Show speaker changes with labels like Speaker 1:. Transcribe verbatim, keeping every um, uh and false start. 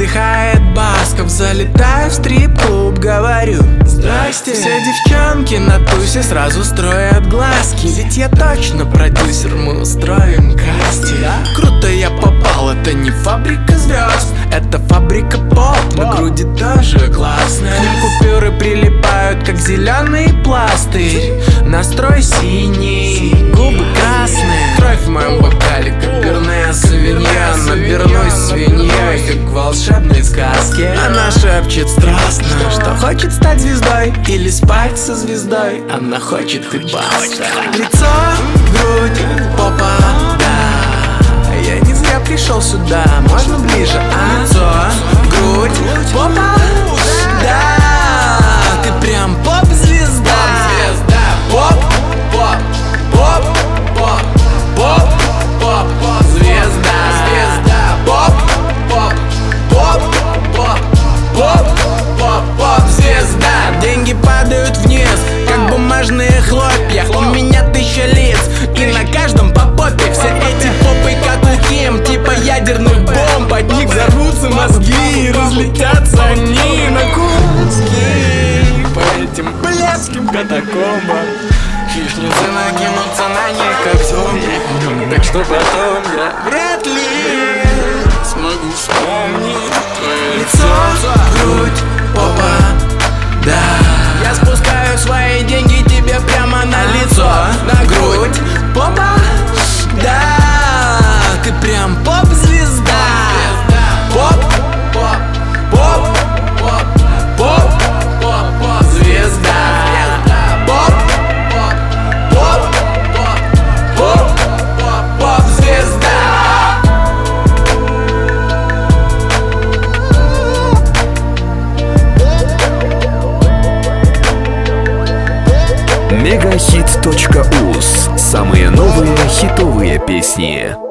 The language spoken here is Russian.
Speaker 1: Затихает Басков, залетаю в стрип-клуб, говорю: здрасте. Все девчонки на тусе сразу строят глазки, ведь я точно продюсер, мы устроим кастинг. Круто я попал, это не фабрика звезд, это фабрика поп, на груди тоже классно. К ним купюры прилипают, как зеленый пластырь. Настрой синий, губы красные, кровь в моем бокале, как пирная свинья. Набернусь свиньей, как в волшебной сказке. Она шепчет страстно, что хочет стать звездой или спать со звездой. Она хочет и баста. Лицо, грудь, попа, да. Я не зря пришел сюда, можно ближе, а? Лицо, грудь, попа, да. Ты прям поп-звезда. Поп, поп, поп, поп, поп, поп, поп, звезда, звезда. Поп, поп, поп, поп, поп, поп, поп, звезда. Деньги падают вниз, как бумажные хлопья. У меня тысяча лиц, и на каждом по попе. Все эти попы как у Ким, типа ядерных бомб. От них взорвутся мозги и разлетятся они на куски по этим блядским катакомбам. Хищницы накинутся на них как зомби, так что потом я вряд ли смогу вспомнить твое лицо, грудь, попа, да. Я спускаю свои деньги тебе прямо на лицо, на грудь, попа, да. Ты прям поп-звезда. Поп, поп, поп, поп, поп, поп, поп, звезда. Поп, поп, поп, поп, поп, поп, поп, звезда.
Speaker 2: Мегахит точка уз. Самые новые хитовые песни.